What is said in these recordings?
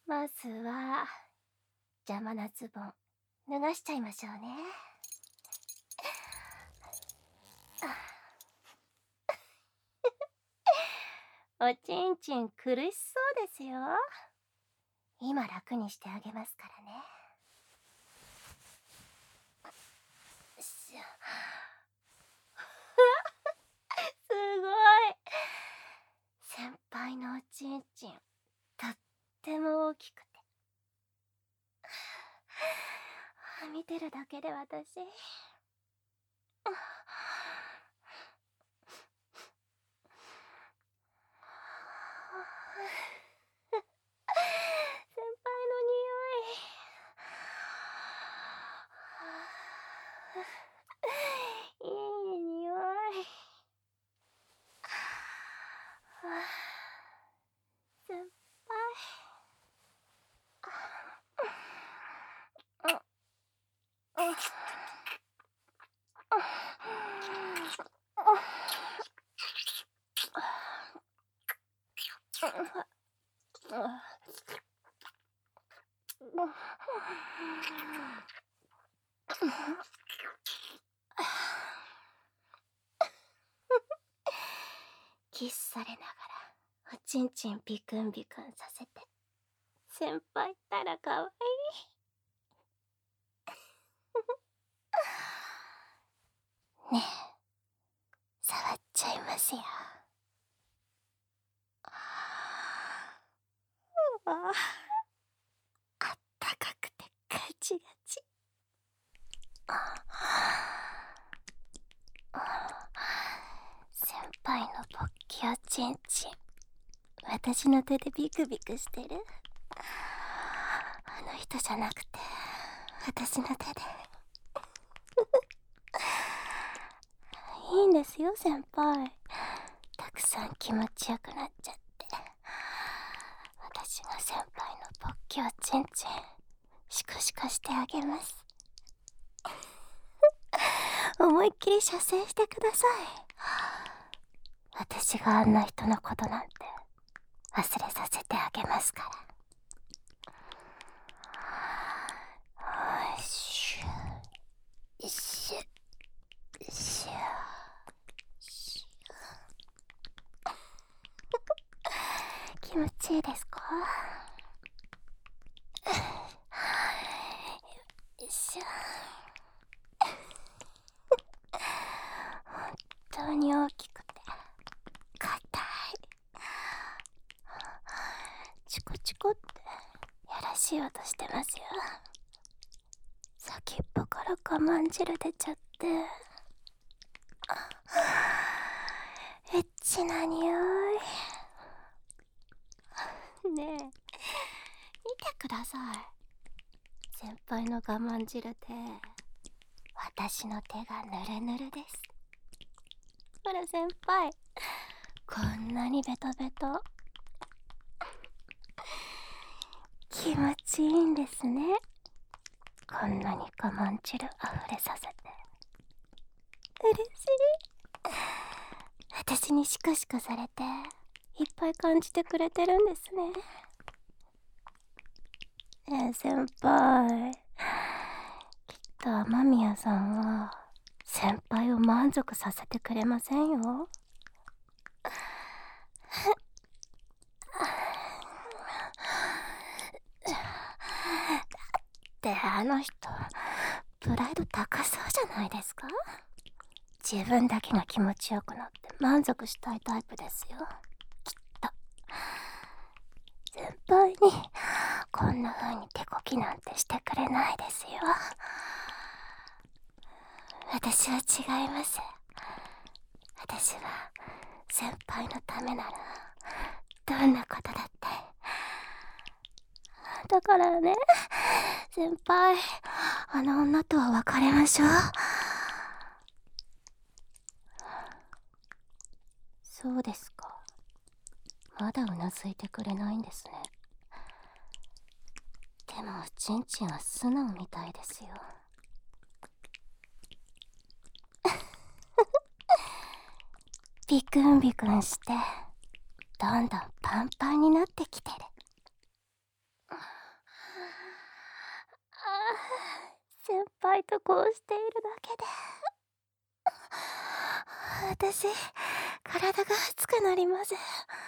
まずは邪魔なズボン脱がしちゃいましょうね。おちんちん苦しそうですよ。今楽にしてあげますからね。すごい。先輩のおちんちんとっても大きくて、見てるだけで私先輩の匂い、いい匂い。先輩、キスされながらおちんちんビクンビクンさせて、先輩ったらかわいい。ねえ、触っちゃいますよ。あったかくてガチガチ。先輩のポッキおちんちん、私の手でビクビクしてる。あの人じゃなくて私の手で。いいんですよ先輩、たくさん気持ちよくなっちゃって。私が先輩のポッキおちんちんシコシコしてあげます。思いっきり射精してください。私があんな人のことなんて忘れさせてあげますから。よしょよしょよしょ。気持ちいいですか？よいしょ。本当に大きくて硬い。チコチコってやらしい音してますよ。先っぽから我慢汁出ちゃって、エッチな匂い。ねえ、見てください。先輩の我慢汁で私の手がヌルヌルです。ほら先輩、こんなにベトベト。気持ちいいんですね、こんなに我慢汁あふれさせて。嬉しい。私にシコシコされていっぱい感じてくれてるんですね。先輩、きっと雨宮さんは先輩を満足させてくれませんよ。だってあの人プライド高そうじゃないですか。自分だけが気持ちよくなって満足したいタイプですよ、きっと。先輩にこんな風に手こきなんてしてくれないですよ。私は違います。私は先輩のためならどんなことだって。だからね、先輩、あの女とは別れましょう。そうですか。まだうなずいてくれないんですね。でもおちんちんは素直みたいですよ。ビクンビクンしてどんどんパンパンになってきてる。 輩とこうしているだけで私、体が熱くなります。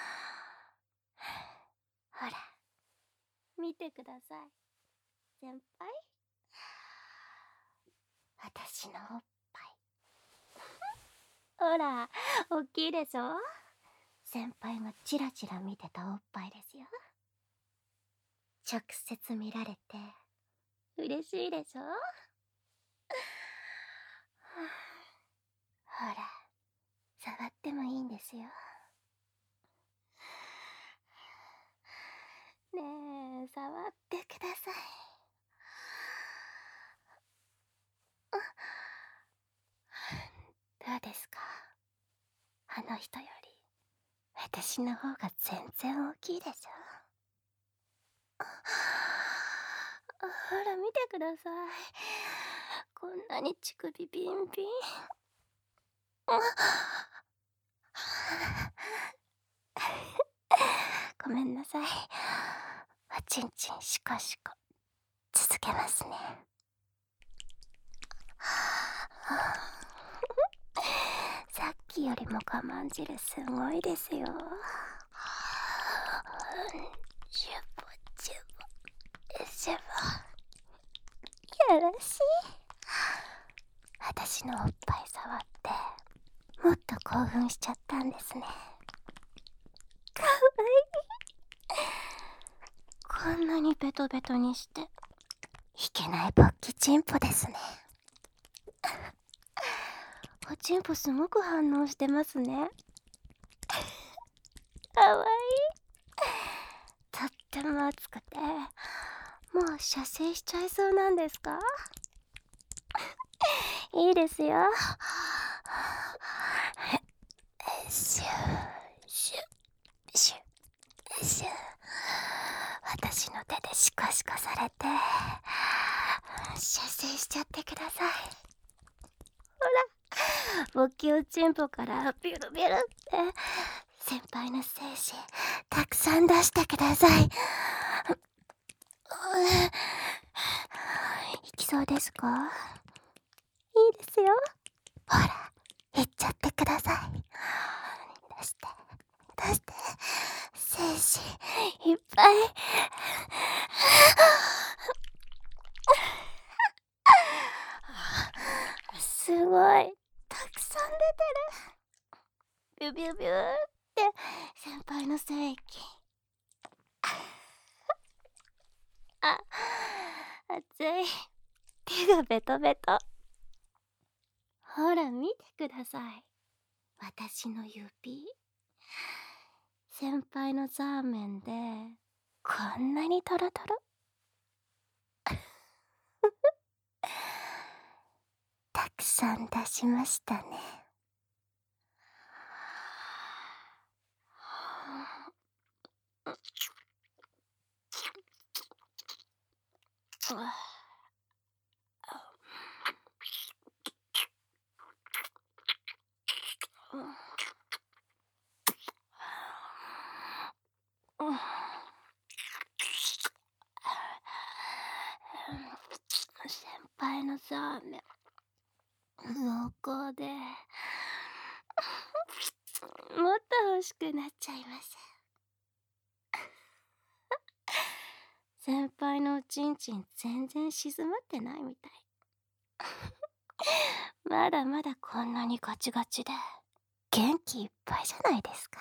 ほら、見てください、先輩。私のおっぱい。ほら、大きいでしょ。先輩がチラチラ見てたおっぱいですよ。直接見られて嬉しいでしょ。ほら、触ってもいいんですよ。ねえ、触ってください。どうですか？あの人より私の方が全然大きいでしょ。ほら見てください。こんなに乳首ビンビン。ごめんなさい。おちんちんシコシコ続けますね。さっきよりも我慢汁すごいですよ。ジュボジュボジュボ。よろしい。私のおっぱい触ってもっと興奮しちゃったんですね。かわいい。こんなにベトベトにしていけない勃起チンポですね。おちんぽすごく反応してますね。かわいい。とっても熱くてもう射精しちゃいそうなんですか？いいですよ。シュシュシュシュ。私の手でシコシコされて射精しちゃってください。ほら、勃起おちんぽからビュルビュルって先輩の精子たくさん出してください。いきそうですか？いいですよ。ほら、いっちゃってください。出して出して、精子いっぱい。すごいたくさん出てる。ビュビュビューって先輩の精液。あ、熱い。手がベトベト。ほら見てください、私の指。先輩のザーメンでこんなにトロトロ。たくさん出しましたね。先輩のザーメン濃厚でもっと欲しくなっちゃいます。先輩のおちんちん全然静まってないみたい。まだまだこんなにガチガチで元気いっぱいじゃないですか。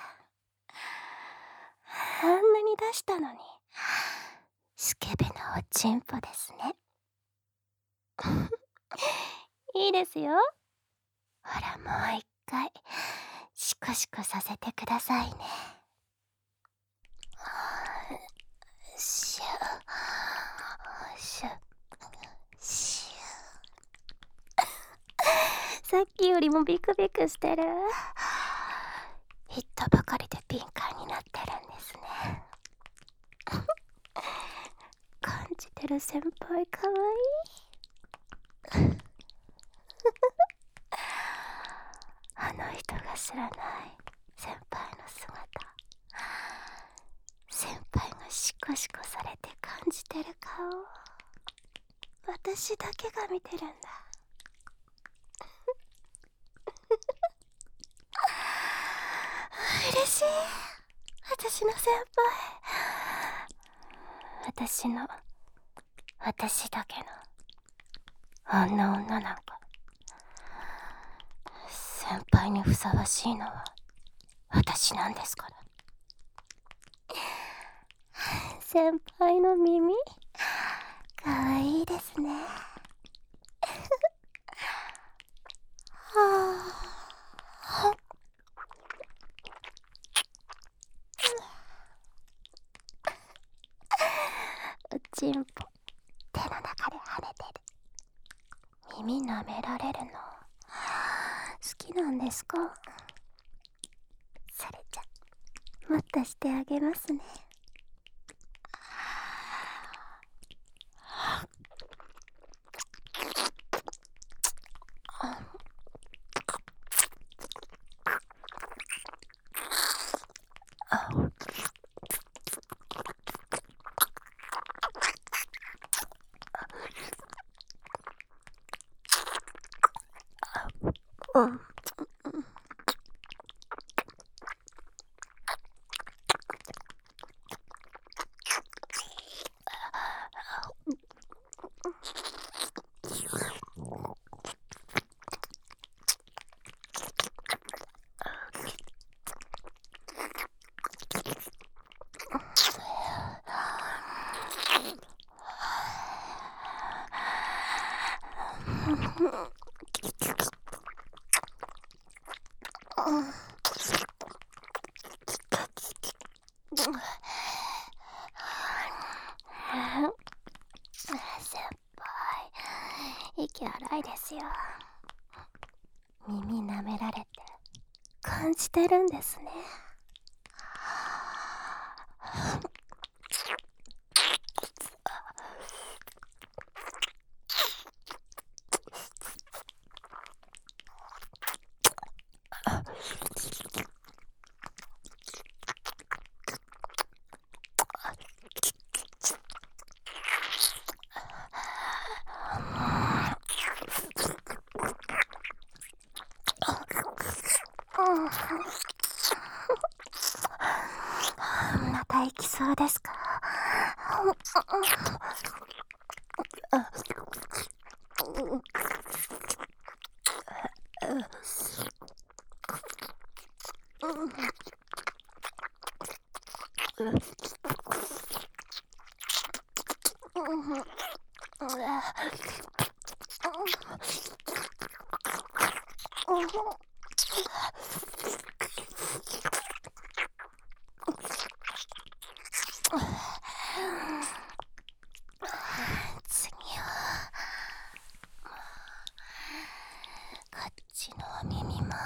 あんなに出したのにスケベなおちんぽですね。いいですよ。ほらもう一回シコシコさせてくださいね。シュシュシュ。さっきよりもビクビクしてる。言ったばかりで敏感になってるんですね。感じてる先輩かわいい。あの人が知らない先輩の姿。先輩がシコシコされて感じてる顔。 私だけが見てるんだ。嬉しい。私の先輩。私だけのあんな女なんか。先輩にふさわしいのは私なんですから。先輩の耳かわいいですね。はあ、おちんぽ手の中で跳ねてる。耳舐められるの好きなんですか？それじゃもっとしてあげますね。うん。先輩、息荒いですよ。耳舐められて感じてるんですね。また行きそうですか？次はこっちの耳も。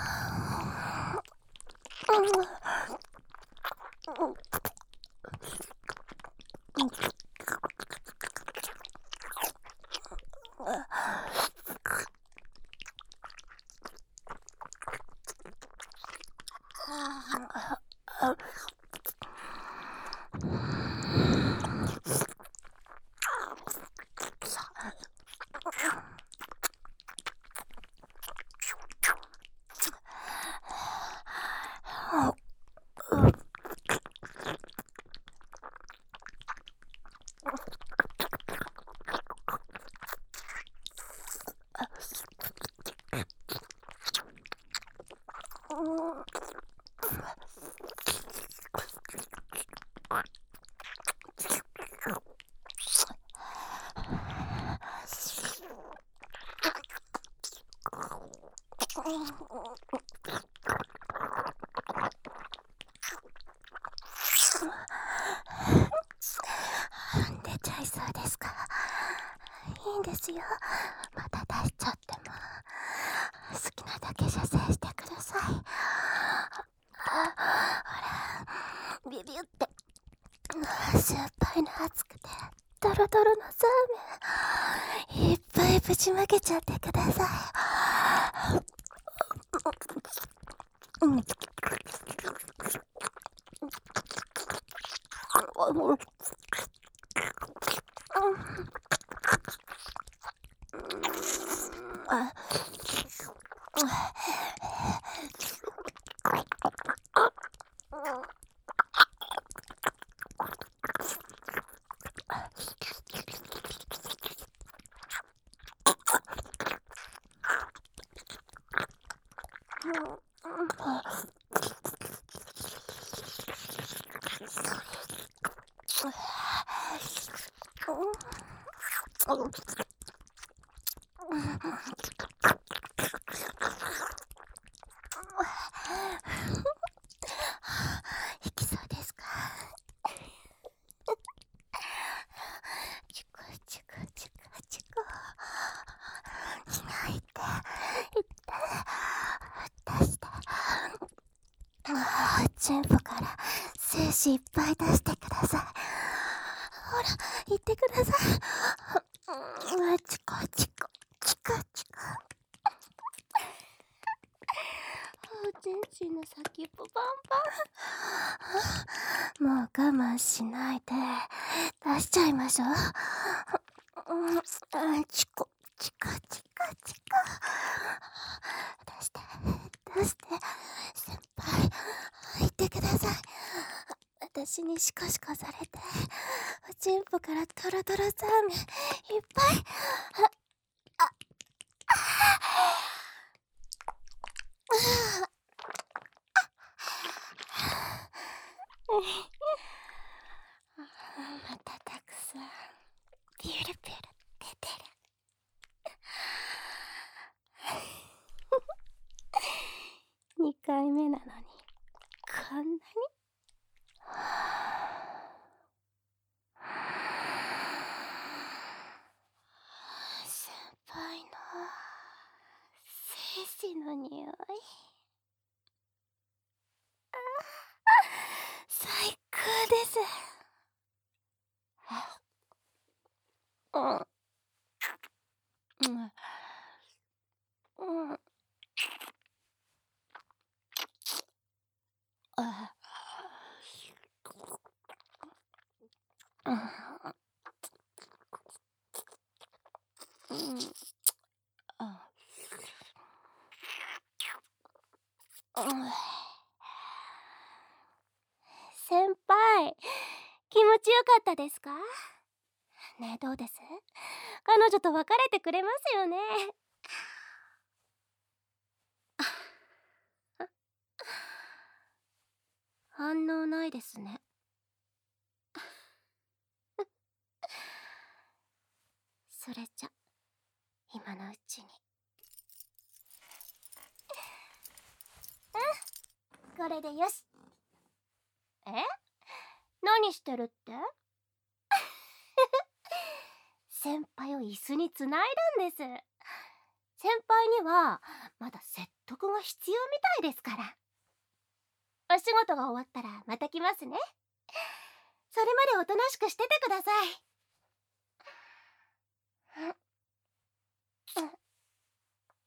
出ちゃいそうですか？いいんですよ。また出しちゃっても好きなだけ射精してください。ほら、ビビって。酸っぱいの熱くてドロドロのサーメンいっぱいぶちまけちゃってください。 いきそうですか？チクチクチクチク。泣いて、言って、出して。全部から精子いっぱい出してください。ほら、言ってください。チコチコチコチコ。全身の先っぽパンパン。もう我慢しないで出しちゃいましょう。チコチコチコチコ。出して出して、先輩言ってください。私にシコシコされておちんぽからトロトロザーメンいっぱい。またたくさんピュルピュル出てる。2回目なのにこんなに。先輩の精子の匂い、最高です。先輩、気持ちよかったですか？ねえ、どうです？彼女と別れてくれますよね？反応ないですね。それじゃ今のうちに。これでよし。え？何してるって？先輩を椅子につないだんです。先輩にはまだ説得が必要みたいですから。お仕事が終わったらまた来ますね。それまでおとなしくしててください。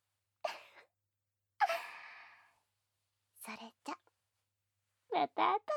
それじゃまた後で。